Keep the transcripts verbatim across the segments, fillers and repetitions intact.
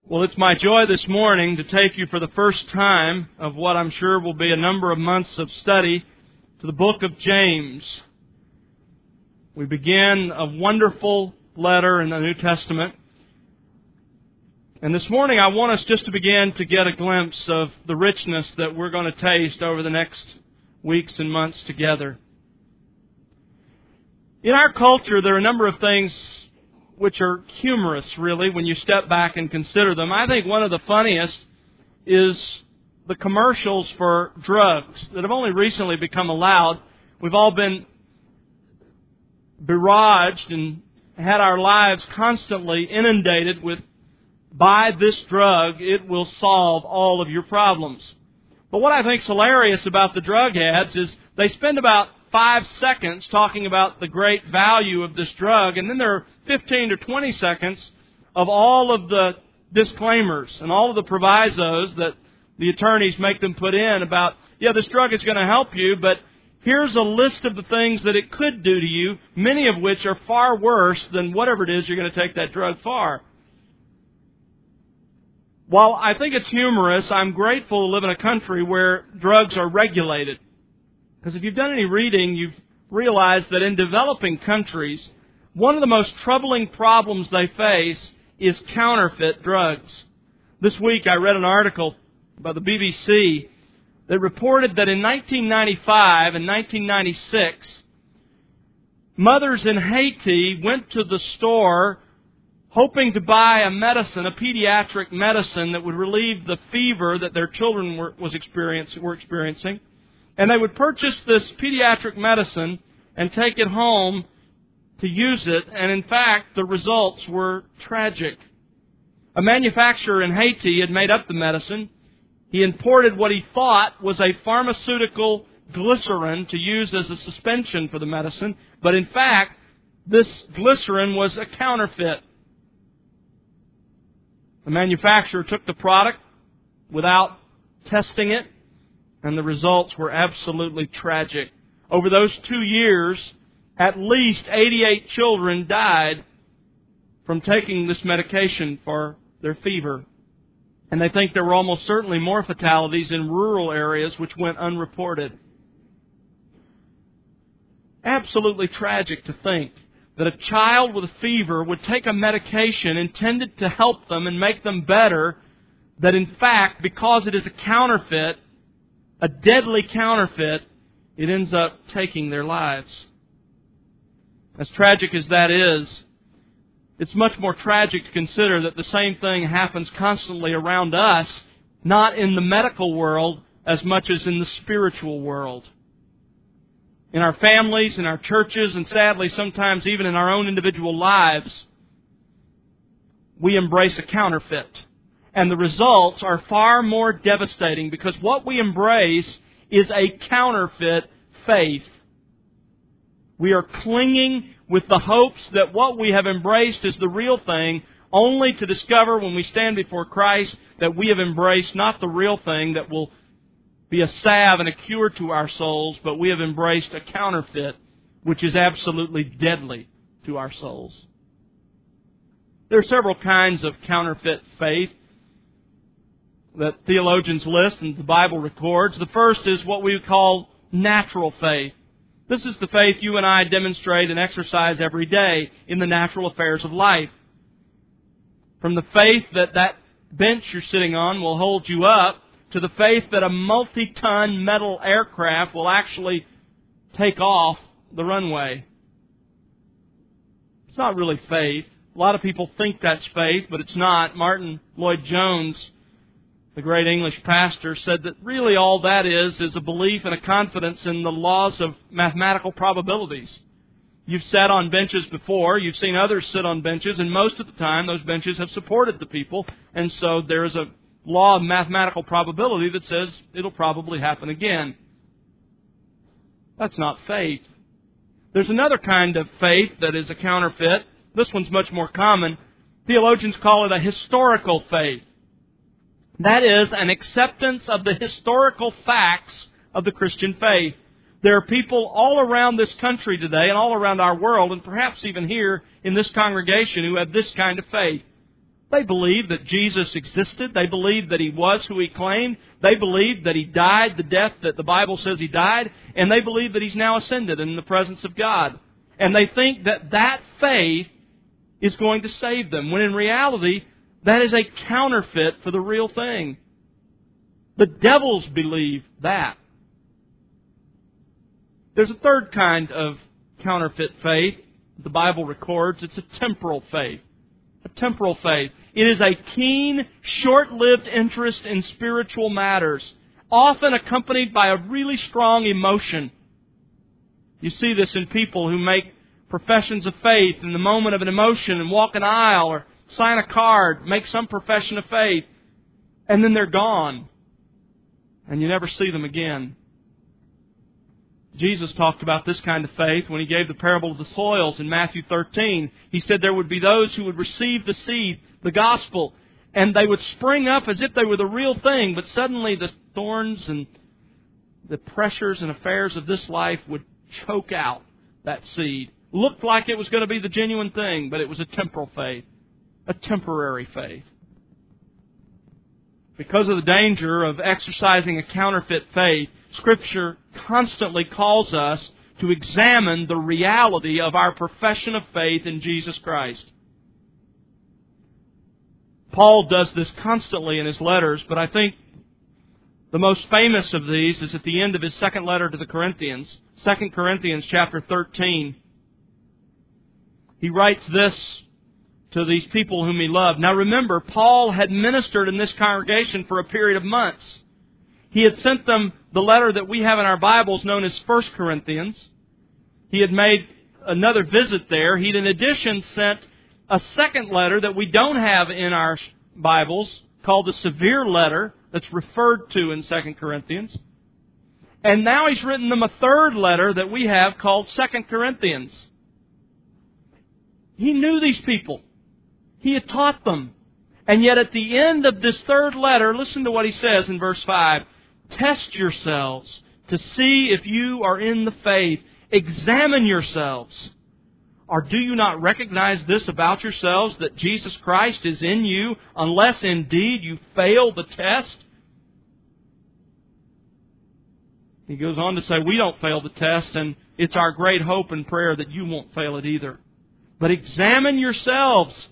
Well, it's my joy this morning to take you for the first time of what I'm sure will be a number of months of study to the book of James. We begin a wonderful letter in the New Testament. And this morning I want us just to begin to get a glimpse of the richness that we're going to taste over the next weeks and months together. In our culture, there are a number of things which are humorous, really, when you step back and consider them. I think one of the funniest is the commercials for drugs that have only recently become allowed. We've all been barraged and had our lives constantly inundated with, buy this drug, it will solve all of your problems. But what I think is hilarious about the drug ads is they spend about five seconds talking about the great value of this drug, and then there are fifteen to twenty seconds of all of the disclaimers and all of the provisos that the attorneys make them put in about, yeah, this drug is going to help you, but here's a list of the things that it could do to you, many of which are far worse than whatever it is you're going to take that drug for. While I think it's humorous, I'm grateful to live in a country where drugs are regulated. Because if you've done any reading, you've realized that in developing countries, one of the most troubling problems they face is counterfeit drugs. This week I read an article by the B B C that reported that in nineteen ninety-five and nineteen ninety-six, mothers in Haiti went to the store hoping to buy a medicine, a pediatric medicine that would relieve the fever that their children were, was experience, were experiencing. And they would purchase this pediatric medicine and take it home to use it. And in fact, the results were tragic. A manufacturer in Haiti had made up the medicine. He imported what he thought was a pharmaceutical glycerin to use as a suspension for the medicine. But in fact, this glycerin was a counterfeit. The manufacturer took the product without testing it, and the results were absolutely tragic. Over those two years, at least eighty-eight children died from taking this medication for their fever. And they think there were almost certainly more fatalities in rural areas which went unreported. Absolutely tragic to think that a child with a fever would take a medication intended to help them and make them better, that in fact, because it is a counterfeit, a deadly counterfeit, it ends up taking their lives. As tragic as that is, it's much more tragic to consider that the same thing happens constantly around us, not in the medical world as much as in the spiritual world. In our families, in our churches, and sadly sometimes even in our own individual lives, we embrace a counterfeit. And the results are far more devastating because what we embrace is a counterfeit faith. We are clinging with the hopes that what we have embraced is the real thing, only to discover when we stand before Christ that we have embraced not the real thing that will be a salve and a cure to our souls, but we have embraced a counterfeit which is absolutely deadly to our souls. There are several kinds of counterfeit faith that theologians list and the Bible records. The first is what we call natural faith. This is the faith you and I demonstrate and exercise every day in the natural affairs of life. From the faith that that bench you're sitting on will hold you up, to the faith that a multi-ton metal aircraft will actually take off the runway. It's not really faith. A lot of people think that's faith, but it's not. Martin Lloyd-Jones, the great English pastor, said that really all that is is a belief and a confidence in the laws of mathematical probabilities. You've sat on benches before, you've seen others sit on benches, and most of the time those benches have supported the people, and so there is a law of mathematical probability that says it'll probably happen again. That's not faith. There's another kind of faith that is a counterfeit. This one's much more common. Theologians call it a historical faith. That is an acceptance of the historical facts of the Christian faith. There are people all around this country today and all around our world, and perhaps even here in this congregation, who have this kind of faith. They believed that Jesus existed. They believed that He was who He claimed. They believed that He died the death that the Bible says He died. And they believe that He's now ascended in the presence of God. And they think that that faith is going to save them, when in reality, that is a counterfeit for the real thing. The devils believe that. There's a third kind of counterfeit faith the Bible records. It's a temporal faith. A temporal faith. It is a keen, short-lived interest in spiritual matters, often accompanied by a really strong emotion. You see this in people who make professions of faith in the moment of an emotion and walk an aisle or sign a card, make some profession of faith, and then they're gone. And you never see them again. Jesus talked about this kind of faith when He gave the parable of the soils in Matthew thirteen. He said there would be those who would receive the seed, the gospel, and they would spring up as if they were the real thing, but suddenly the thorns and the pressures and affairs of this life would choke out that seed. Looked like it was going to be the genuine thing, but it was a temporal faith, a temporary faith. Because of the danger of exercising a counterfeit faith, Scripture constantly calls us to examine the reality of our profession of faith in Jesus Christ. Paul does this constantly in his letters, but I think the most famous of these is at the end of his second letter to the Corinthians, Second Corinthians chapter thirteen. He writes this to these people whom he loved. Now remember, Paul had ministered in this congregation for a period of months. He had sent them the letter that we have in our Bibles known as First Corinthians. He had made another visit there. He'd in addition sent a second letter that we don't have in our Bibles called the Severe Letter that's referred to in Second Corinthians. And now he's written them a third letter that we have called Second Corinthians. He knew these people. He had taught them. And yet at the end of this third letter, listen to what he says in verse five. Test yourselves to see if you are in the faith. Examine yourselves. Or do you not recognize this about yourselves, that Jesus Christ is in you, unless indeed you fail the test? He goes on to say, we don't fail the test, and it's our great hope and prayer that you won't fail it either. But examine yourselves.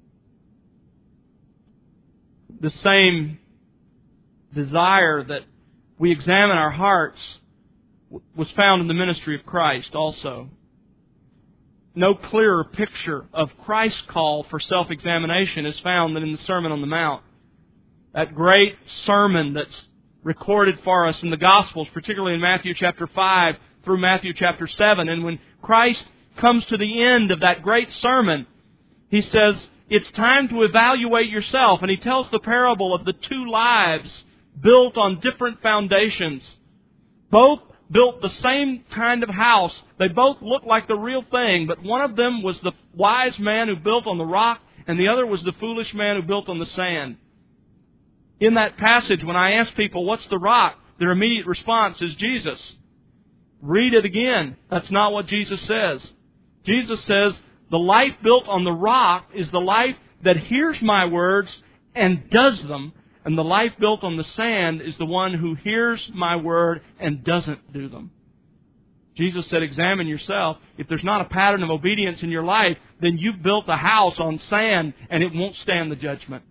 The same desire that we examine our hearts was found in the ministry of Christ also. No clearer picture of Christ's call for self-examination is found than in the Sermon on the Mount. That great sermon that's recorded for us in the Gospels, particularly in Matthew chapter five through Matthew chapter seven. And when Christ comes to the end of that great sermon, He says, it's time to evaluate yourself. And He tells the parable of the two lives built on different foundations. Both built the same kind of house. They both looked like the real thing, but one of them was the wise man who built on the rock, and the other was the foolish man who built on the sand. In that passage, when I ask people, what's the rock? Their immediate response is Jesus. Read it again. That's not what Jesus says. Jesus says, the life built on the rock is the life that hears my words and does them. And the life built on the sand is the one who hears my word and doesn't do them. Jesus said, examine yourself. If there's not a pattern of obedience in your life, then you've built a house on sand and it won't stand the judgment.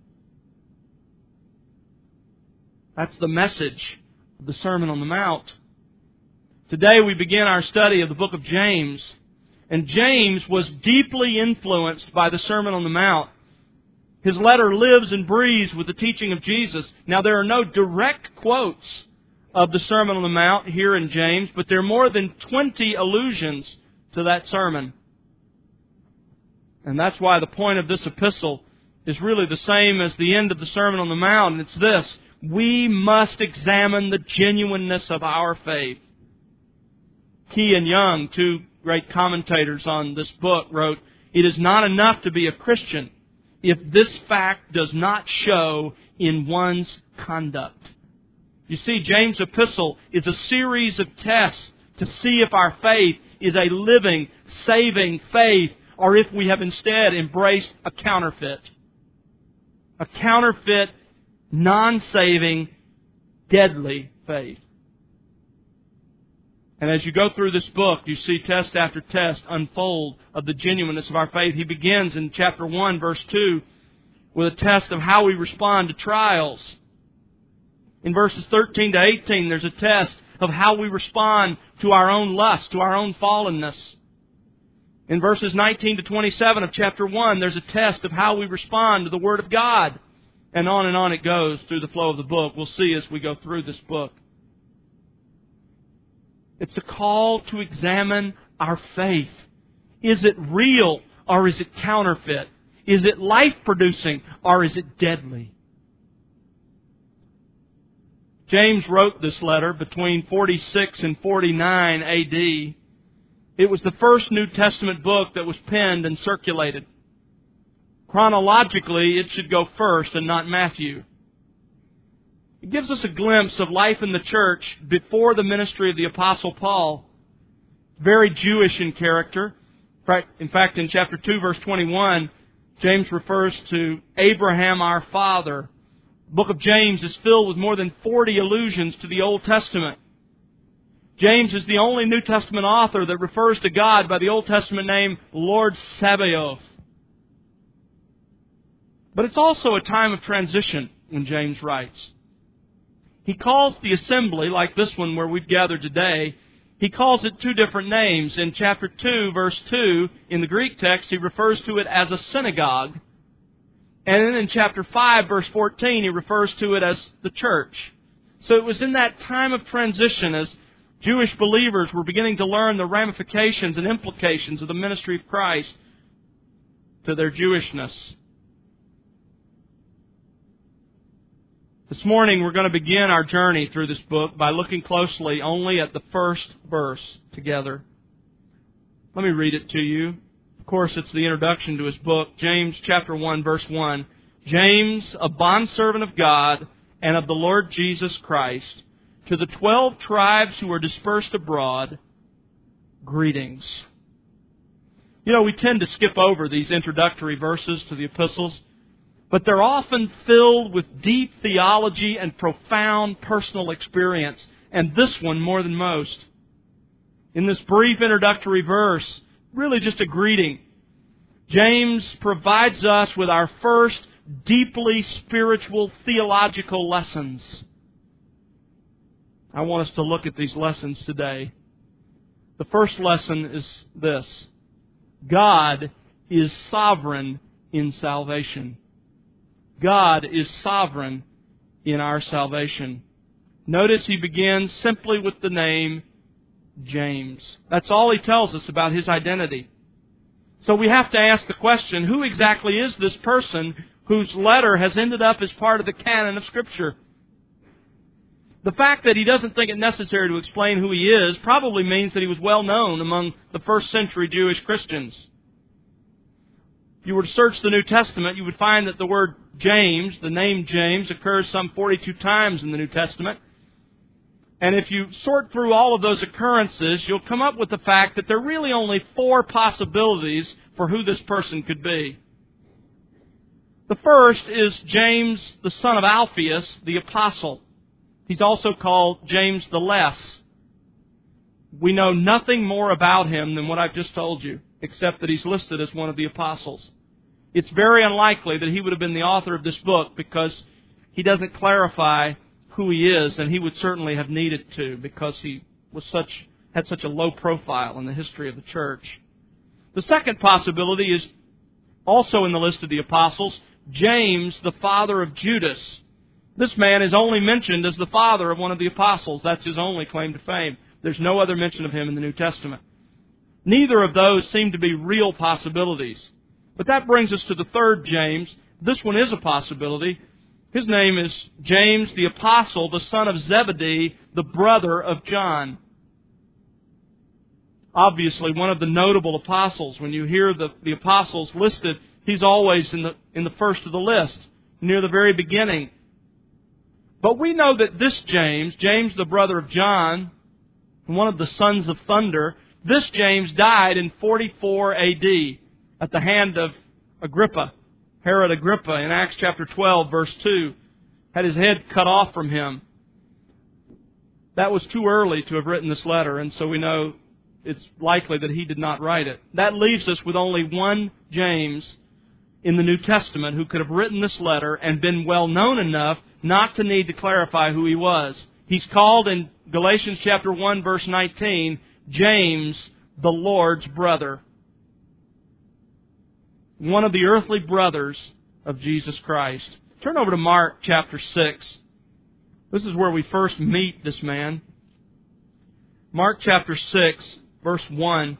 That's the message of the Sermon on the Mount. Today we begin our study of the book of James. And James was deeply influenced by the Sermon on the Mount. His letter lives and breathes with the teaching of Jesus. Now, there are no direct quotes of the Sermon on the Mount here in James, but there are more than twenty allusions to that sermon. And that's why the point of this epistle is really the same as the end of the Sermon on the Mount. And it's this: we must examine the genuineness of our faith. Key and Young, two great commentators on this book, wrote, it is not enough to be a Christian if this fact does not show in one's conduct. You see, James' epistle is a series of tests to see if our faith is a living, saving faith, or if we have instead embraced a counterfeit. A counterfeit, non-saving, deadly faith. And as you go through this book, you see test after test unfold of the genuineness of our faith. He begins in chapter one, verse two, with a test of how we respond to trials. In verses thirteen to eighteen, there's a test of how we respond to our own lust, to our own fallenness. In verses nineteen to twenty-seven of chapter one, there's a test of how we respond to the Word of God. And on and on it goes through the flow of the book. We'll see as we go through this book. It's a call to examine our faith. Is it real or is it counterfeit? Is it life-producing or is it deadly? James wrote this letter between forty-six and forty-nine A D. It was the first New Testament book that was penned and circulated. Chronologically, it should go first and not Matthew. It gives us a glimpse of life in the church before the ministry of the Apostle Paul. Very Jewish in character. In fact, in chapter two, verse twenty-one, James refers to Abraham our father. The book of James is filled with more than forty allusions to the Old Testament. James is the only New Testament author that refers to God by the Old Testament name Lord Sabaoth. But it's also a time of transition when James writes. He calls the assembly, like this one where we've gathered today, he calls it two different names. In chapter two, verse two, in the Greek text, he refers to it as a synagogue. And then in chapter five, verse fourteen, he refers to it as the church. So it was in that time of transition as Jewish believers were beginning to learn the ramifications and implications of the ministry of Christ to their Jewishness. This morning we're going to begin our journey through this book by looking closely only at the first verse together. Let me read it to you. Of course, it's the introduction to his book, James chapter one, verse one. James, a bondservant of God and of the Lord Jesus Christ, to the twelve tribes who are dispersed abroad, greetings. You know, we tend to skip over these introductory verses to the epistles, but they're often filled with deep theology and profound personal experience, and this one more than most. In this brief introductory verse, really just a greeting, James provides us with our first deeply spiritual theological lessons. I want us to look at these lessons today. The first lesson is this: God is sovereign in salvation. God is sovereign in our salvation. Notice he begins simply with the name James. That's all he tells us about his identity. So we have to ask the question, who exactly is this person whose letter has ended up as part of the canon of Scripture? The fact that he doesn't think it necessary to explain who he is probably means that he was well known among the first century Jewish Christians. If you were to search the New Testament, you would find that the word James, the name James, occurs some forty-two times in the New Testament. And if you sort through all of those occurrences, you'll come up with the fact that there are really only four possibilities for who this person could be. The first is James, the son of Alphaeus, the apostle. He's also called James the Less. We know nothing more about him than what I've just told you, except that he's listed as one of the apostles. It's very unlikely that he would have been the author of this book because he doesn't clarify who he is, and he would certainly have needed to because he was such had such a low profile in the history of the church. The second possibility is also in the list of the apostles, James, the father of Judas. This man is only mentioned as the father of one of the apostles. That's his only claim to fame. There's no other mention of him in the New Testament. Neither of those seem to be real possibilities. But that brings us to the third James. This one is a possibility. His name is James the Apostle, the son of Zebedee, the brother of John. Obviously, one of the notable apostles. When you hear the, the apostles listed, he's always in the, in the first of the list, near the very beginning. But we know that this James, James the brother of John, one of the sons of thunder, this James died in forty-four A D at the hand of Agrippa, Herod Agrippa in Acts chapter twelve, verse two, had his head cut off from him. That was too early to have written this letter, and so we know it's likely that he did not write it. That leaves us with only one James in the New Testament who could have written this letter and been well known enough not to need to clarify who he was. He's called in Galatians chapter one, verse nineteen, James, the Lord's brother. One of the earthly brothers of Jesus Christ. Turn over to Mark chapter six. This is where we first meet this man. Mark chapter six, verse one.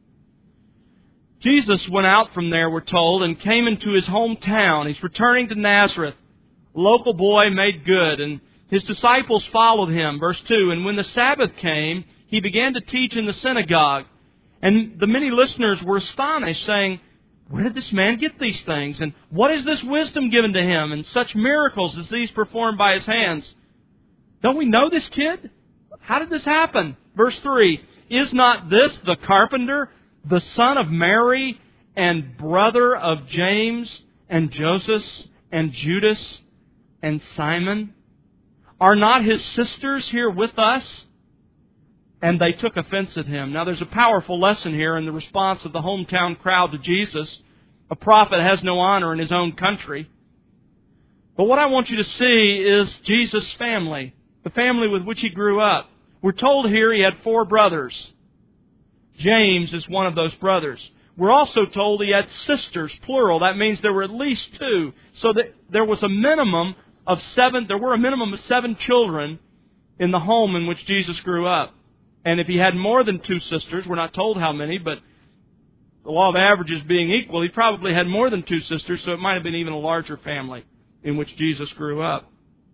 Jesus went out from there, we're told, and came into his hometown. He's returning to Nazareth. A local boy made good, and his disciples followed him. Verse two, and when the Sabbath came, he began to teach in the synagogue. And the many listeners were astonished, saying, where did this man get these things? And what is this wisdom given to him? And such miracles as these performed by his hands? Don't we know this kid? How did this happen? Verse three, is not this the carpenter, the son of Mary, and brother of James, and Joseph, and Judas, and Simon? Are not his sisters here with us? And they took offense at him. Now there's a powerful lesson here in the response of the hometown crowd to Jesus. A prophet has no honor in his own country. But what I want you to see is Jesus' family, the family with which he grew up. We're told here he had four brothers. James is one of those brothers. We're also told he had sisters, plural. That means there were at least two. So that there was a minimum of seven, there were a minimum of seven children in the home in which Jesus grew up. And if he had more than two sisters, we're not told how many, but the law of averages being equal, he probably had more than two sisters, so it might have been even a larger family in which Jesus grew up.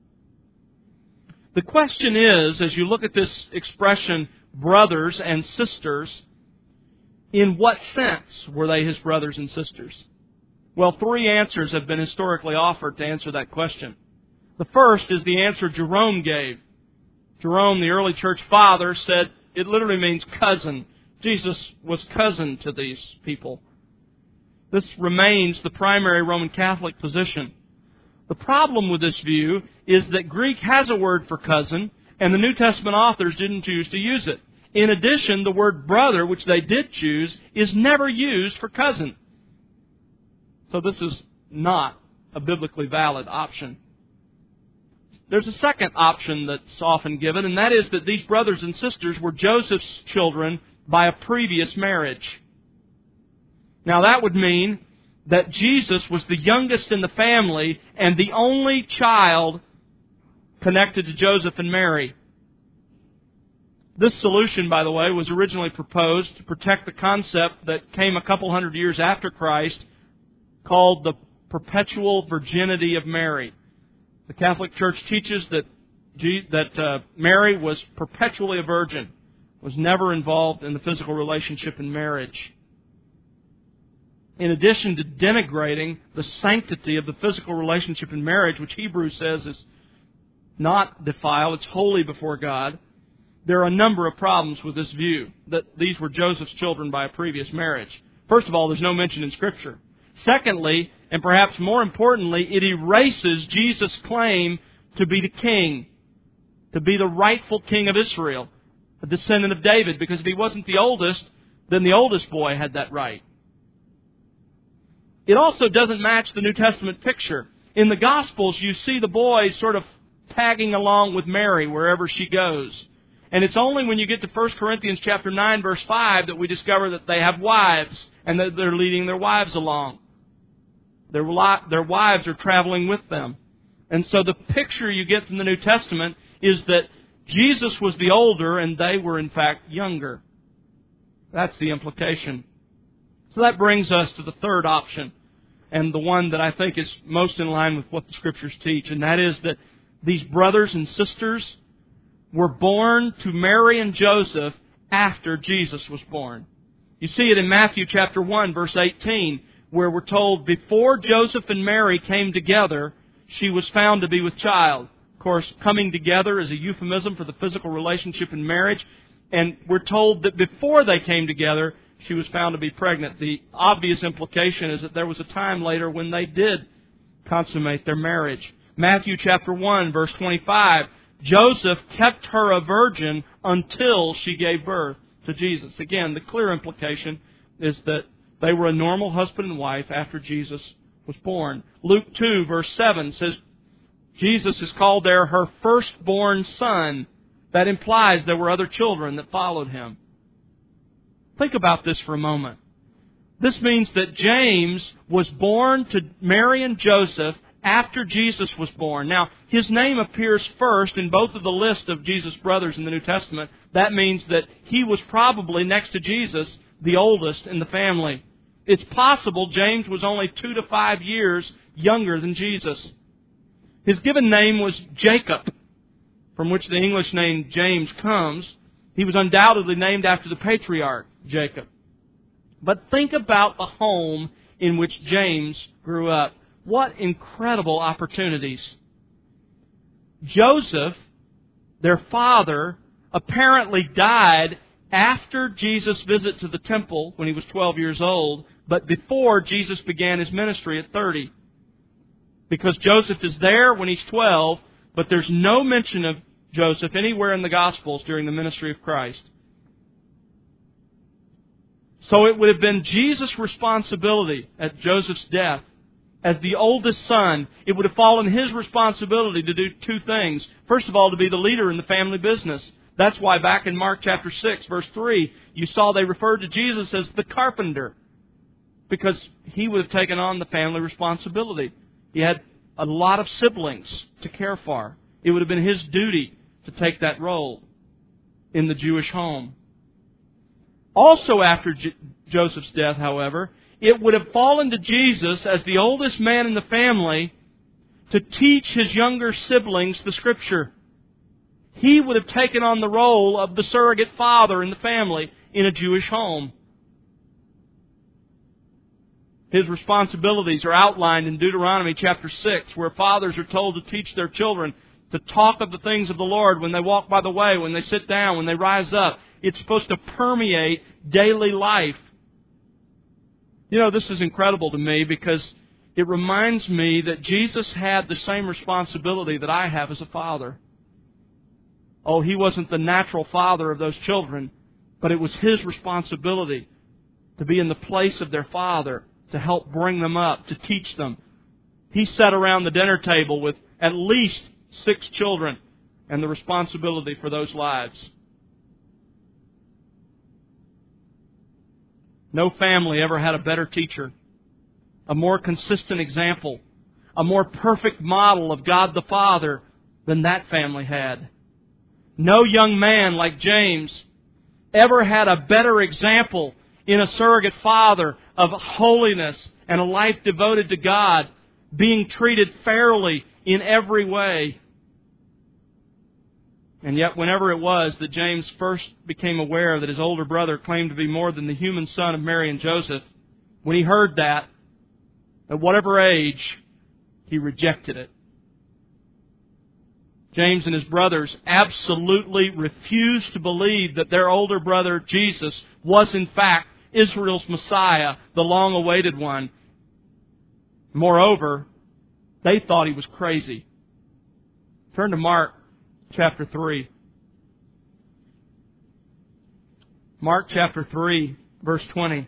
The question is, as you look at this expression, brothers and sisters, in what sense were they his brothers and sisters? Well, three answers have been historically offered to answer that question. The first is the answer Jerome gave. Jerome, the early church father, said it literally means cousin. Jesus was cousin to these people. This remains the primary Roman Catholic position. The problem with this view is that Greek has a word for cousin, and the New Testament authors didn't choose to use it. In addition, the word brother, which they did choose, is never used for cousin. So this is not a biblically valid option. There's a second option that's often given, and that is that these brothers and sisters were Joseph's children by a previous marriage. Now that would mean that Jesus was the youngest in the family and the only child connected to Joseph and Mary. This solution, by the way, was originally proposed to protect the concept that came a couple hundred years after Christ called the perpetual virginity of Mary. The Catholic Church teaches that that uh, Mary was perpetually a virgin, was never involved in the physical relationship in marriage. In addition to denigrating the sanctity of the physical relationship in marriage, which Hebrews says is not defiled, it's holy before God, there are a number of problems with this view, that these were Joseph's children by a previous marriage. First of all, there's no mention in Scripture. Secondly, and perhaps more importantly, it erases Jesus' claim to be the king, to be the rightful king of Israel, a descendant of David, because if he wasn't the oldest, then the oldest boy had that right. It also doesn't match the New Testament picture. In the Gospels, you see the boys sort of tagging along with Mary wherever she goes. And it's only when you get to First Corinthians chapter nine, verse five, that we discover that they have wives and that they're leading their wives along. Their, their wives are traveling with them. And so the picture you get from the New Testament is that Jesus was the older and they were in fact younger. That's the implication. So that brings us to the third option, and the one that I think is most in line with what the Scriptures teach, and that is that these brothers and sisters were born to Mary and Joseph after Jesus was born. You see it in Matthew chapter one, verse eighteen, where we're told, before Joseph and Mary came together, she was found to be with child. Of course, coming together is a euphemism for the physical relationship in marriage, and we're told that before they came together, she was found to be pregnant. The obvious implication is that there was a time later when they did consummate their marriage. Matthew chapter one, verse twenty-five, Joseph kept her a virgin until she gave birth to Jesus. Again, the clear implication is that they were a normal husband and wife after Jesus was born. Luke two, verse seven says, Jesus is called there her firstborn son. That implies there were other children that followed him. Think about this for a moment. This means that James was born to Mary and Joseph after Jesus was born. Now, his name appears first in both of the list of Jesus' brothers in the New Testament. That means that he was probably, next to Jesus, the oldest in the family. It's possible James was only two to five years younger than Jesus. His given name was Jacob, from which the English name James comes. He was undoubtedly named after the patriarch, Jacob. But think about the home in which James grew up. What incredible opportunities. Joseph, their father, apparently died after Jesus' visit to the temple when he was twelve years old, but before Jesus began his ministry at thirty. Because Joseph is there when he's twelve, but there's no mention of Joseph anywhere in the Gospels during the ministry of Christ. So it would have been Jesus' responsibility at Joseph's death. As the oldest son, it would have fallen his responsibility to do two things. First of all, to be the leader in the family business. That's why back in Mark chapter six, verse three, you saw they referred to Jesus as the carpenter. Because he would have taken on the family responsibility. He had a lot of siblings to care for. It would have been his duty to take that role in the Jewish home. Also after J- Joseph's death, however, it would have fallen to Jesus as the oldest man in the family to teach his younger siblings the Scripture. He would have taken on the role of the surrogate father in the family in a Jewish home. His responsibilities are outlined in Deuteronomy chapter six, where fathers are told to teach their children to talk of the things of the Lord when they walk by the way, when they sit down, when they rise up. It's supposed to permeate daily life. You know, this is incredible to me because it reminds me that Jesus had the same responsibility that I have as a father. Oh, He wasn't the natural father of those children, but it was His responsibility to be in the place of their father, to help bring them up, to teach them. He sat around the dinner table with at least six children and the responsibility for those lives. No family ever had a better teacher, a more consistent example, a more perfect model of God the Father than that family had. No young man like James ever had a better example in a surrogate father of holiness and a life devoted to God, being treated fairly in every way. And yet, whenever it was that James first became aware that his older brother claimed to be more than the human son of Mary and Joseph, when he heard that, at whatever age, he rejected it. James and his brothers absolutely refused to believe that their older brother, Jesus, was in fact Israel's Messiah, the long-awaited one. Moreover, they thought he was crazy. Turn to Mark chapter three. Mark chapter three, verse twenty.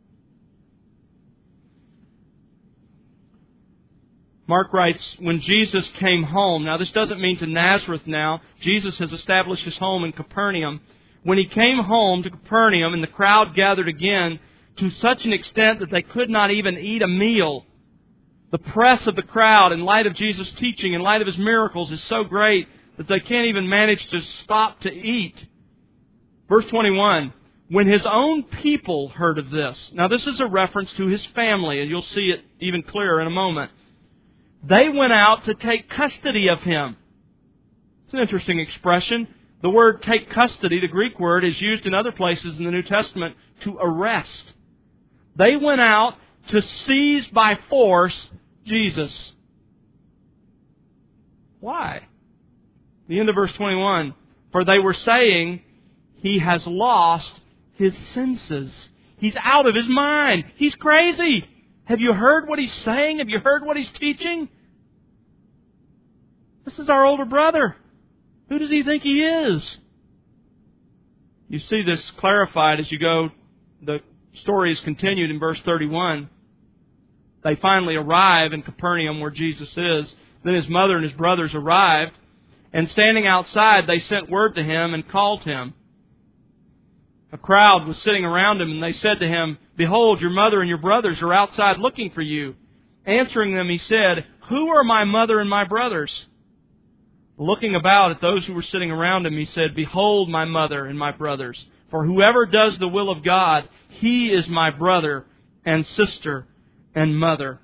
Mark writes, when Jesus came home, now this doesn't mean to Nazareth now. Jesus has established His home in Capernaum. When He came home to Capernaum and the crowd gathered again to such an extent that they could not even eat a meal, the press of the crowd in light of Jesus' teaching, in light of His miracles, is so great that they can't even manage to stop to eat. Verse twenty-one, when His own people heard of this. Now this is a reference to His family, and you'll see it even clearer in a moment. They went out to take custody of Him. It's an interesting expression. The word take custody, the Greek word, is used in other places in the New Testament to arrest. They went out to seize by force Jesus. Why? The end of verse twenty-one, for they were saying, He has lost His senses. He's out of his mind. He's crazy. Have you heard what he's saying? Have you heard what he's teaching? This is our older brother. Who does he think he is? You see this clarified as you go. The story is continued in verse thirty-one. They finally arrive in Capernaum where Jesus is. Then his mother and his brothers arrived, and standing outside, they sent word to him and called him. A crowd was sitting around him, and they said to him, "Behold, your mother and your brothers are outside looking for you." Answering them, he said, "Who are my mother and my brothers?" Looking about at those who were sitting around him, he said, "Behold my mother and my brothers. For whoever does the will of God, he is my brother and sister and mother."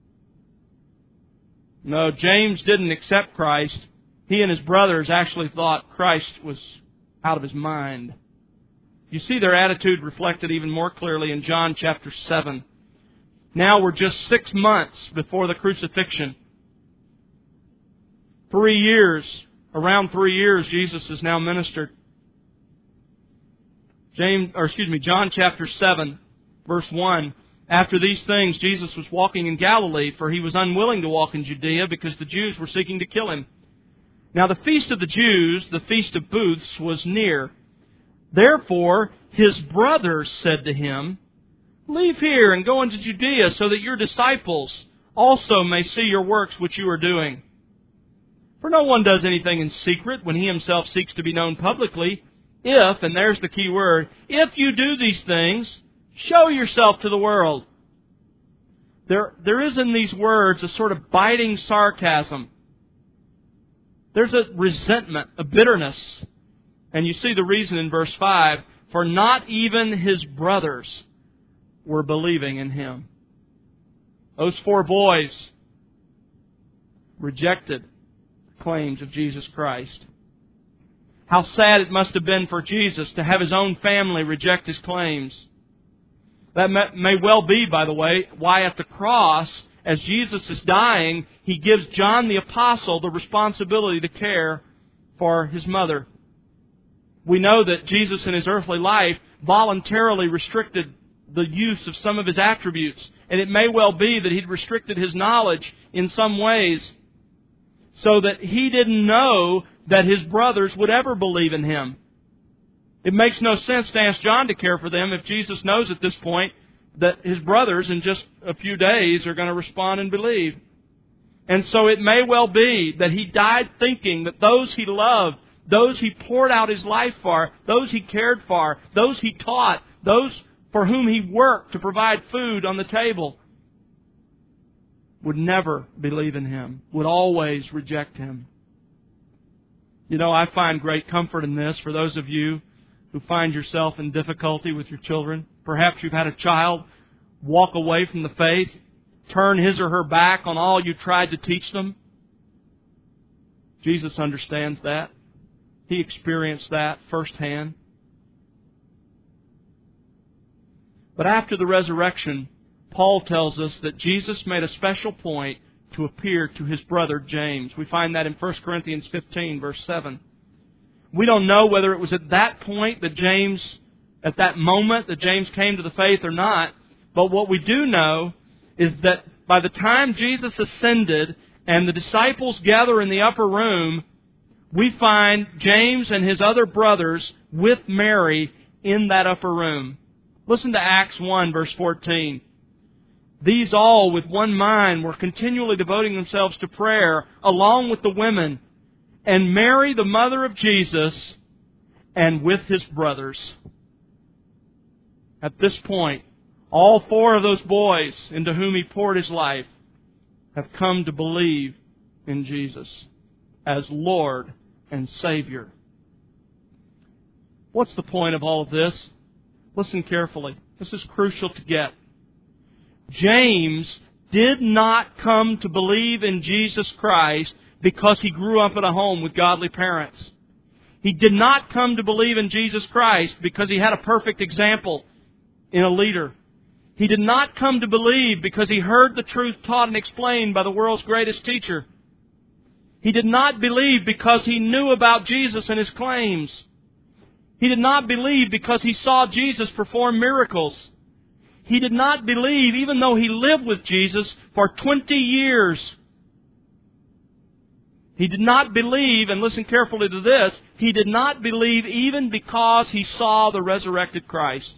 No, James didn't accept Christ. He and his brothers actually thought Christ was out of his mind. You see their attitude reflected even more clearly in John chapter seven. Now we're just six months before the crucifixion. Three years, around three years, Jesus has now ministered. James, or excuse me, John chapter seven, verse one. After these things, Jesus was walking in Galilee, for he was unwilling to walk in Judea because the Jews were seeking to kill him. Now the feast of the Jews, the feast of booths, was near. Therefore, his brothers said to him, "Leave here and go into Judea, so that your disciples also may see your works which you are doing. For no one does anything in secret when he himself seeks to be known publicly. If," and there's the key word, "if you do these things, show yourself to the world." There, there is in these words a sort of biting sarcasm. There's a resentment, a bitterness. And you see the reason in verse five. For not even his brothers were believing in him. Those four boys rejected the claims of Jesus Christ. How sad it must have been for Jesus to have his own family reject his claims. That may well be, by the way, why at the cross, as Jesus is dying, he gives John the Apostle the responsibility to care for his mother. We know that Jesus in his earthly life voluntarily restricted the use of some of his attributes. And it may well be that he'd restricted his knowledge in some ways so that he didn't know that his brothers would ever believe in him. It makes no sense to ask John to care for them if Jesus knows at this point that his brothers in just a few days are going to respond and believe. And so it may well be that he died thinking that those he loved, those he poured out his life for, those he cared for, those he taught, those for whom he worked to provide food on the table, would never believe in him, would always reject him. You know, I find great comfort in this for those of you who find yourself in difficulty with your children. Perhaps you've had a child walk away from the faith, turn his or her back on all you tried to teach them. Jesus understands that. He experienced that firsthand. But after the resurrection, Paul tells us that Jesus made a special point to appear to his brother James. We find that in First Corinthians fifteen, verse seven. We don't know whether it was at that point that James, at that moment that James came to the faith or not. But what we do know is that by the time Jesus ascended and the disciples gather in the upper room, we find James and his other brothers with Mary in that upper room. Listen to Acts one, verse fourteen. These all with one mind were continually devoting themselves to prayer along with the women, and Mary, the mother of Jesus, and with his brothers. At this point, all four of those boys into whom he poured his life have come to believe in Jesus as Lord and Savior. What's the point of all of this? Listen carefully. This is crucial to get. James did not come to believe in Jesus Christ because he grew up in a home with godly parents. He did not come to believe in Jesus Christ because he had a perfect example in a leader. He did not come to believe because he heard the truth taught and explained by the world's greatest teacher. He did not believe because he knew about Jesus and his claims. He did not believe because he saw Jesus perform miracles. He did not believe even though he lived with Jesus for twenty years. He did not believe, and listen carefully to this, he did not believe even because he saw the resurrected Christ.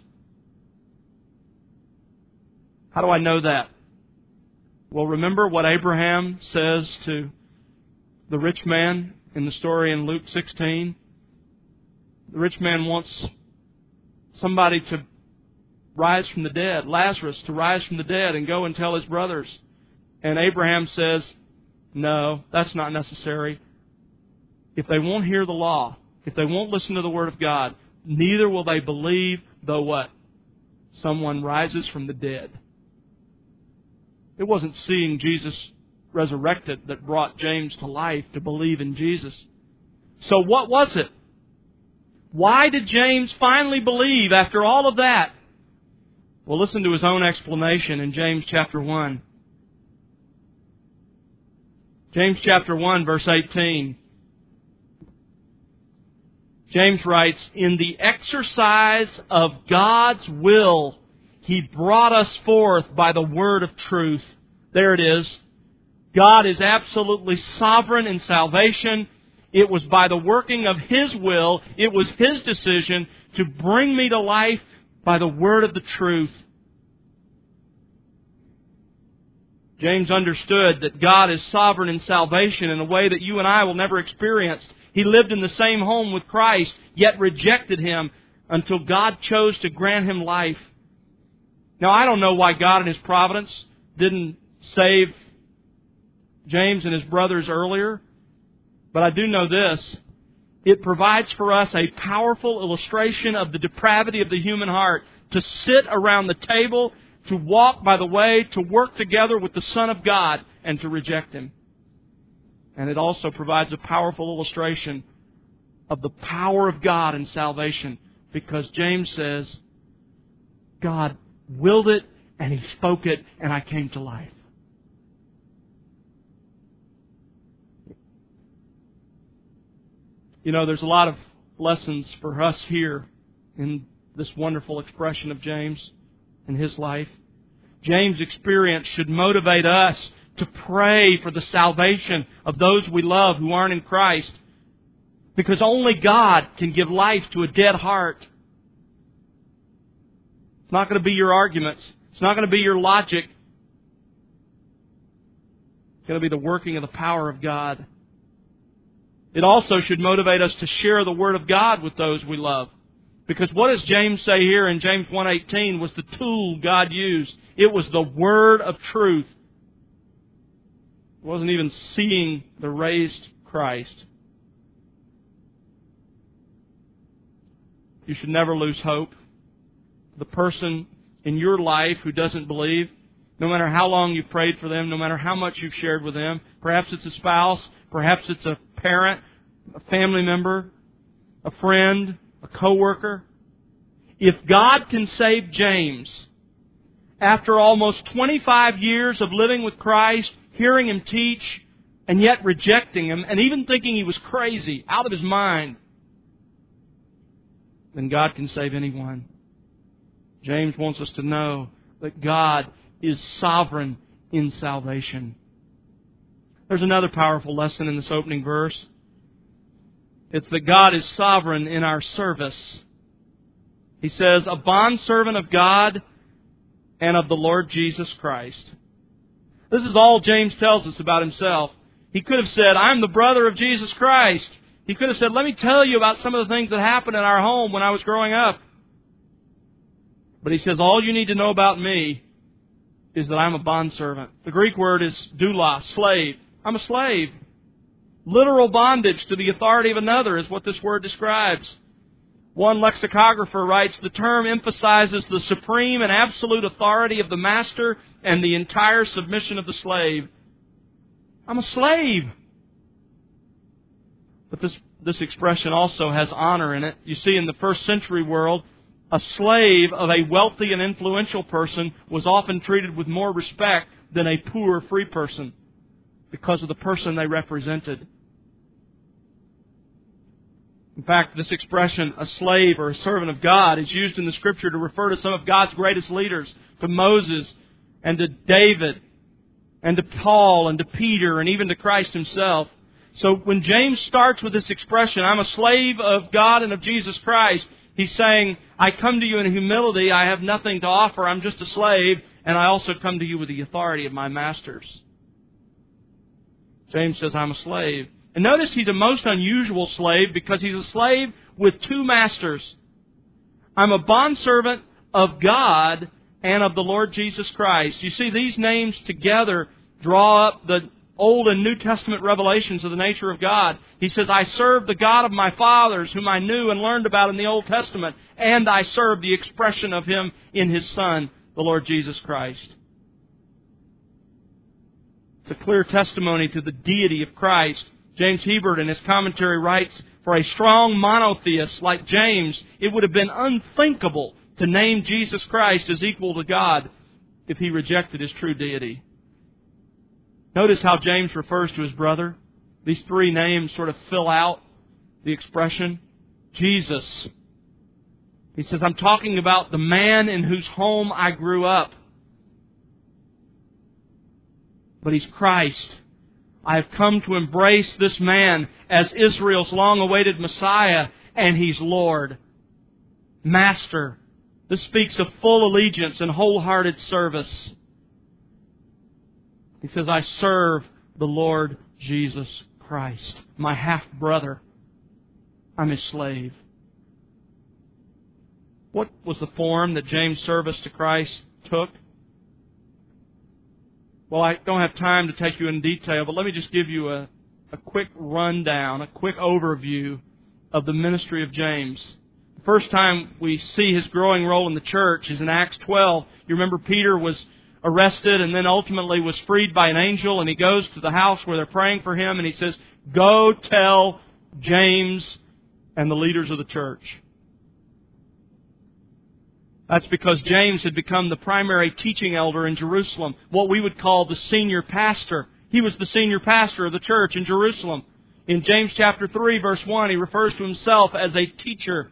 How do I know that? Well, remember what Abraham says to the rich man in the story in Luke sixteen? The rich man wants somebody to rise from the dead, Lazarus to rise from the dead and go and tell his brothers. And Abraham says, no, that's not necessary. If they won't hear the law, if they won't listen to the Word of God, neither will they believe, though what? Someone rises from the dead. It wasn't seeing Jesus resurrected that brought James to life to believe in Jesus. So what was it? Why did James finally believe after all of that? Well, listen to his own explanation in James chapter one. James chapter one, verse eighteen. James writes, in the exercise of God's will, He brought us forth by the word of truth. There it is. God is absolutely sovereign in salvation. It was by the working of His will, it was His decision to bring me to life by the word of the truth. James understood that God is sovereign in salvation in a way that you and I will never experience. He lived in the same home with Christ, yet rejected Him until God chose to grant him life. Now, I don't know why God in His providence didn't save James and his brothers earlier, but I do know this. It provides for us a powerful illustration of the depravity of the human heart to sit around the table, to walk by the way, to work together with the Son of God, and to reject Him. And it also provides a powerful illustration of the power of God in salvation, because James says, God willed it, and He spoke it, and I came to life. You know, there's a lot of lessons for us here in this wonderful expression of James in his life. James' experience should motivate us to pray for the salvation of those we love who aren't in Christ, because only God can give life to a dead heart. It's not going to be your arguments. It's not going to be your logic. It's going to be the working of the power of God. It also should motivate us to share the Word of God with those we love. Because what does James say here in James one eighteen was the tool God used? It was the Word of truth. It wasn't even seeing the raised Christ. You should never lose hope. The person in your life who doesn't believe, no matter how long you've prayed for them, no matter how much you've shared with them, perhaps it's a spouse, perhaps it's a parent, a family member, a friend, a coworker. If God can save James after almost twenty-five years of living with Christ, hearing Him teach, and yet rejecting Him, and even thinking he was crazy, out of his mind, then God can save anyone. James wants us to know that God is sovereign in salvation. There's another powerful lesson in this opening verse. It's that God is sovereign in our service. He says, a bondservant of God and of the Lord Jesus Christ. This is all James tells us about himself. He could have said, I'm the brother of Jesus Christ. He could have said, let me tell you about some of the things that happened in our home when I was growing up. But he says, all you need to know about me is that I'm a bondservant. The Greek word is doulos, slave. I'm a slave. Literal bondage to the authority of another is what this word describes. One lexicographer writes, the term emphasizes the supreme and absolute authority of the master and the entire submission of the slave. I'm a slave. But this, this expression also has honor in it. You see, in the first century world, a slave of a wealthy and influential person was often treated with more respect than a poor free person, because of the person they represented. In fact, this expression, a slave or a servant of God, is used in the Scripture to refer to some of God's greatest leaders, to Moses and to David and to Paul and to Peter and even to Christ Himself. So when James starts with this expression, I'm a slave of God and of Jesus Christ, he's saying, I come to you in humility, I have nothing to offer, I'm just a slave, and I also come to you with the authority of my masters. James says, I'm a slave. And notice he's a most unusual slave because he's a slave with two masters. I'm a bondservant of God and of the Lord Jesus Christ. You see, these names together draw up the Old and New Testament revelations of the nature of God. He says, I serve the God of my fathers, whom I knew and learned about in the Old Testament, and I serve the expression of Him in His Son, the Lord Jesus Christ. It's a clear testimony to the deity of Christ. James Hebert in his commentary writes, for a strong monotheist like James, it would have been unthinkable to name Jesus Christ as equal to God if he rejected His true deity. Notice how James refers to his brother. These three names sort of fill out the expression. Jesus. He says, I'm talking about the man in whose home I grew up. But He's Christ. I have come to embrace this man as Israel's long-awaited Messiah, and He's Lord, Master. This speaks of full allegiance and wholehearted service. He says, I serve the Lord Jesus Christ, my half-brother. I'm His slave. What was the form that James' service to Christ took? Well, I don't have time to take you in detail, but let me just give you a, a quick rundown, a quick overview of the ministry of James. The first time we see his growing role in the church is in Acts twelve. You remember Peter was arrested and then ultimately was freed by an angel, and he goes to the house where they're praying for him, and he says, go tell James and the leaders of the church. That's because James had become the primary teaching elder in Jerusalem, what we would call the senior pastor. He was the senior pastor of the church in Jerusalem. In James chapter three, verse one, he refers to himself as a teacher.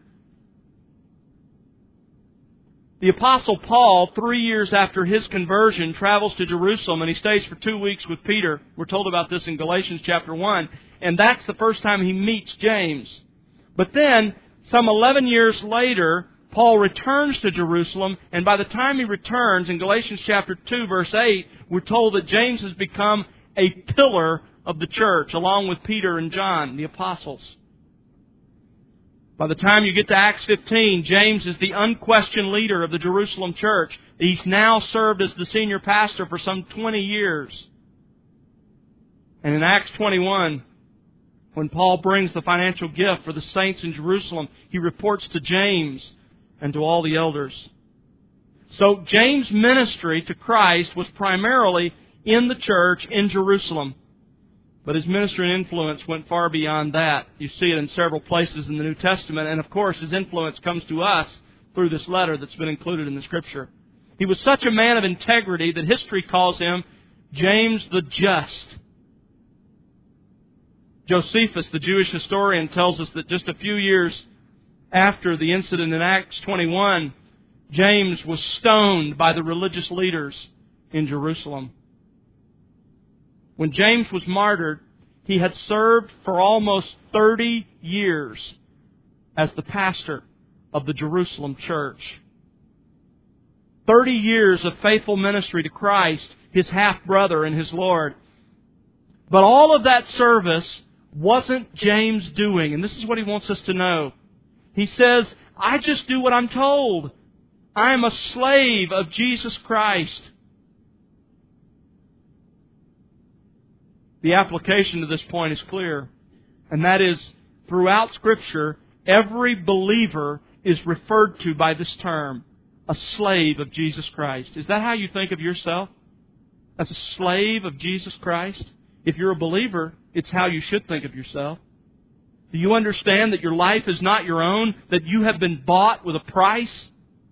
The Apostle Paul, three years after his conversion, travels to Jerusalem and he stays for two weeks with Peter. We're told about this in Galatians chapter one. And that's the first time he meets James. But then, some eleven years later, Paul returns to Jerusalem, and by the time he returns, in Galatians chapter two, verse eight, we're told that James has become a pillar of the church, along with Peter and John, the apostles. By the time you get to Acts fifteen, James is the unquestioned leader of the Jerusalem church. He's now served as the senior pastor for some twenty years. And in Acts twenty-one, when Paul brings the financial gift for the saints in Jerusalem, he reports to James and to all the elders. So James' ministry to Christ was primarily in the church in Jerusalem. But his ministry and influence went far beyond that. You see it in several places in the New Testament. And of course, his influence comes to us through this letter that's been included in the Scripture. He was such a man of integrity that history calls him James the Just. Josephus, the Jewish historian, tells us that just a few years after the incident in Acts twenty-one, James was stoned by the religious leaders in Jerusalem. When James was martyred, he had served for almost thirty years as the pastor of the Jerusalem church. Thirty years of faithful ministry to Christ, his half-brother and his Lord. But all of that service wasn't James doing, and this is what he wants us to know. He says, I just do what I'm told. I am a slave of Jesus Christ. The application to this point is clear, and that is, throughout Scripture, every believer is referred to by this term, a slave of Jesus Christ. Is that how you think of yourself? As a slave of Jesus Christ? If you're a believer, it's how you should think of yourself. Do you understand that your life is not your own, that you have been bought with a price?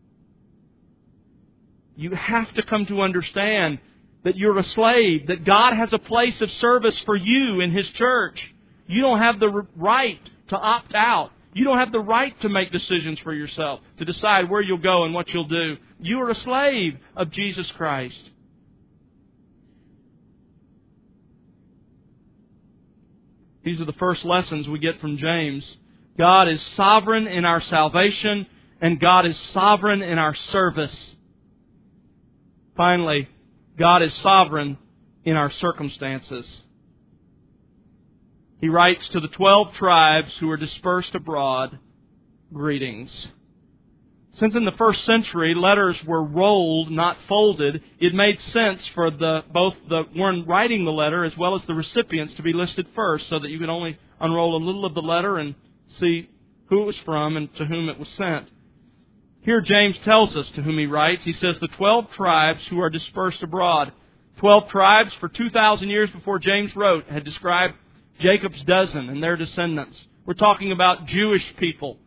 You have to come to understand that you're a slave, that God has a place of service for you in His church. You don't have the right to opt out. You don't have the right to make decisions for yourself, to decide where you'll go and what you'll do. You are a slave of Jesus Christ. These are the first lessons we get from James. God is sovereign in our salvation, and God is sovereign in our service. Finally, God is sovereign in our circumstances. He writes to the twelve tribes who are dispersed abroad, greetings. Since in the first century letters were rolled, not folded, it made sense for the both the one writing the letter as well as the recipients to be listed first, so that you could only unroll a little of the letter and see who it was from and to whom it was sent. Here James tells us to whom he writes. He says the twelve tribes who are dispersed abroad. Twelve tribes for two thousand years before James wrote had described Jacob's dozen and their descendants. We're talking about Jewish people.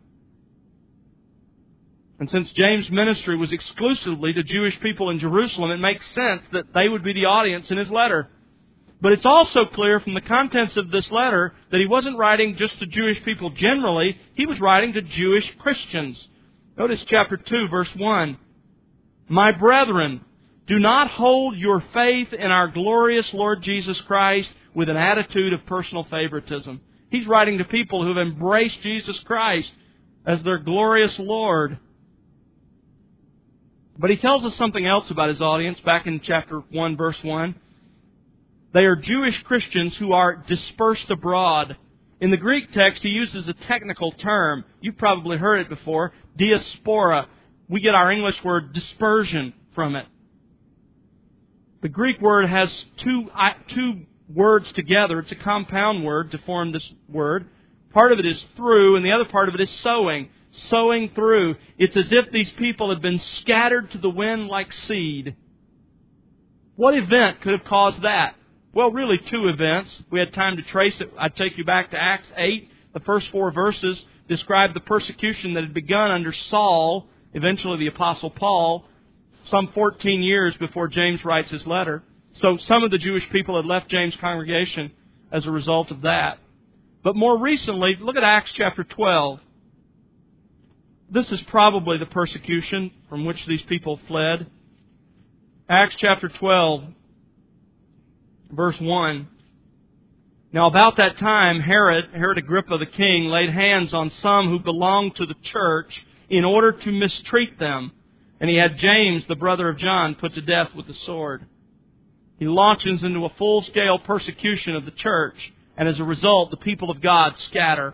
And since James' ministry was exclusively to Jewish people in Jerusalem, it makes sense that they would be the audience in his letter. But it's also clear from the contents of this letter that he wasn't writing just to Jewish people generally. He was writing to Jewish Christians. Notice chapter two, verse one. My brethren, do not hold your faith in our glorious Lord Jesus Christ with an attitude of personal favoritism. He's writing to people who have embraced Jesus Christ as their glorious Lord. But he tells us something else about his audience back in chapter one, verse one. They are Jewish Christians who are dispersed abroad. In the Greek text, he uses a technical term. You've probably heard it before, diaspora. We get our English word dispersion from it. The Greek word has two, two words together. It's a compound word to form this word. Part of it is through, and the other part of it is sowing. Sowing through. It's as if these people had been scattered to the wind like seed. What event could have caused that? Well, really two events. If we had time to trace it, I'd take you back to Acts eight. The first four verses describe the persecution that had begun under Saul, eventually the Apostle Paul, some fourteen years before James writes his letter. So some of the Jewish people had left James' congregation as a result of that. But more recently, look at Acts chapter twelve. This is probably the persecution from which these people fled. Acts chapter twelve, verse one. Now about that time, Herod, Herod Agrippa the king, laid hands on some who belonged to the church in order to mistreat them. And he had James, the brother of John, put to death with the sword. He launches into a full-scale persecution of the church. And as a result, the people of God scatter.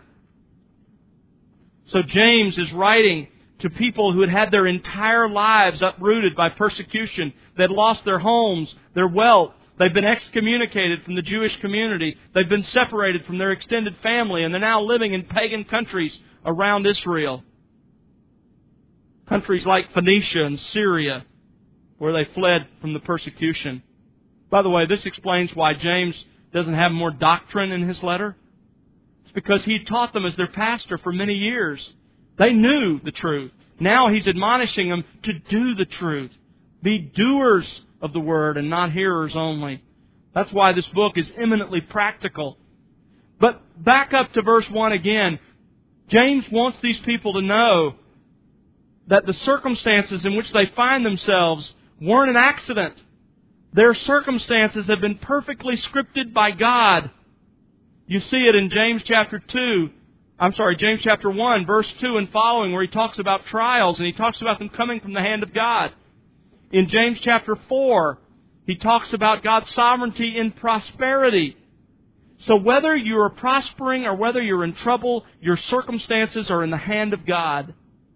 So James is writing to people who had had their entire lives uprooted by persecution. They'd lost their homes, their wealth. They've been excommunicated from the Jewish community. They've been separated from their extended family, and they're now living in pagan countries around Israel. Countries like Phoenicia and Syria, where they fled from the persecution. By the way, this explains why James doesn't have more doctrine in his letter. It's because he taught them as their pastor for many years. They knew the truth. Now he's admonishing them to do the truth. Be doers of the word and not hearers only. That's why this book is eminently practical. But back up to verse one again. James wants these people to know that the circumstances in which they find themselves weren't an accident. Their circumstances have been perfectly scripted by God. You see it in James chapter two. I'm sorry, James chapter one, verse two and following, where he talks about trials and he talks about them coming from the hand of God. In James chapter four, he talks about God's sovereignty in prosperity. So whether you are prospering or whether you're in trouble, your circumstances are in the hand of God.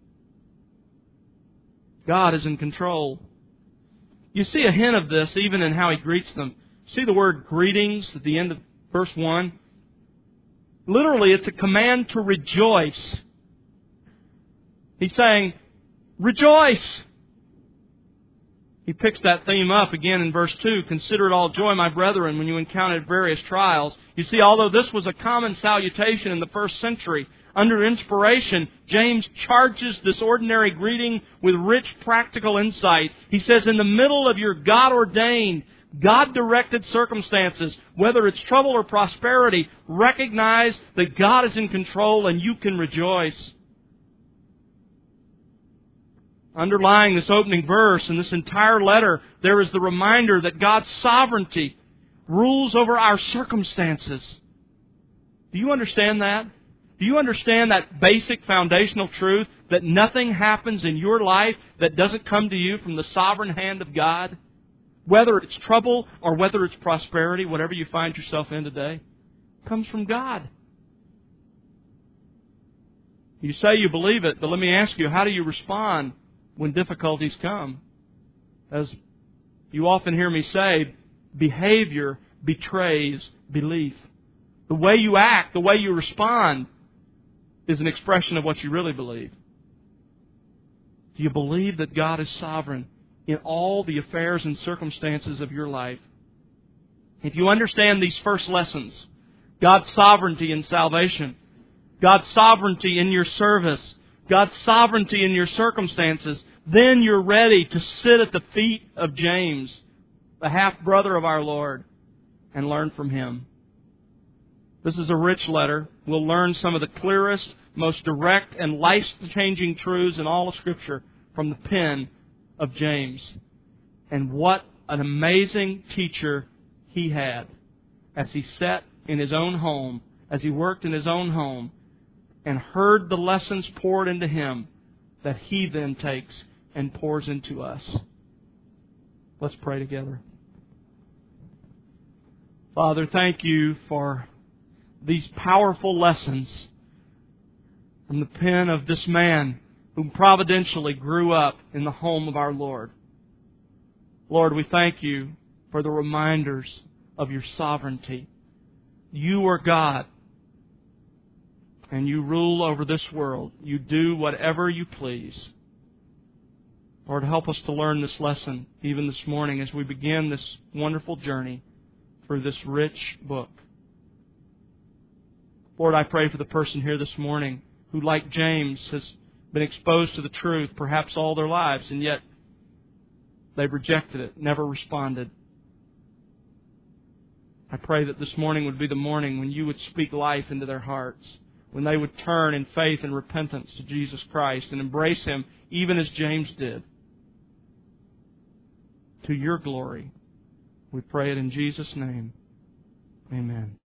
God is in control. You see a hint of this even in how he greets them. See the word greetings at the end of verse one? Literally, it's a command to rejoice. He's saying, rejoice! He picks that theme up again in verse two. Consider it all joy, my brethren, when you encounter various trials. You see, although this was a common salutation in the first century, under inspiration, James charges this ordinary greeting with rich practical insight. He says, in the middle of your God-ordained, God-directed circumstances, whether it's trouble or prosperity, recognize that God is in control and you can rejoice. Underlying this opening verse and this entire letter, there is the reminder that God's sovereignty rules over our circumstances. Do you understand that? Do you understand that basic foundational truth that nothing happens in your life that doesn't come to you from the sovereign hand of God? Whether it's trouble or whether it's prosperity, whatever you find yourself in today, comes from God. You say you believe it, but let me ask you, how do you respond when difficulties come? As you often hear me say, behavior betrays belief. The way you act, the way you respond, is an expression of what you really believe. Do you believe that God is sovereign in all the affairs and circumstances of your life? If you understand these first lessons, God's sovereignty in salvation, God's sovereignty in your service, God's sovereignty in your circumstances, then you're ready to sit at the feet of James, the half-brother of our Lord, and learn from him. This is a rich letter. We'll learn some of the clearest, most direct, and life-changing truths in all of Scripture from the pen of James. And what an amazing teacher he had as he sat in his own home, as he worked in his own home, and heard the lessons poured into him that he then takes and pours into us. Let's pray together. Father, thank you for these powerful lessons from the pen of this man who providentially grew up in the home of our Lord. Lord, we thank you for the reminders of your sovereignty. You are God, and you rule over this world. You do whatever you please. Lord, help us to learn this lesson even this morning as we begin this wonderful journey through this rich book. Lord, I pray for the person here this morning who, like James, has been exposed to the truth perhaps all their lives, and yet they've rejected it, never responded. I pray that this morning would be the morning when you would speak life into their hearts, when they would turn in faith and repentance to Jesus Christ and embrace Him even as James did. To your glory, we pray it in Jesus' name. Amen.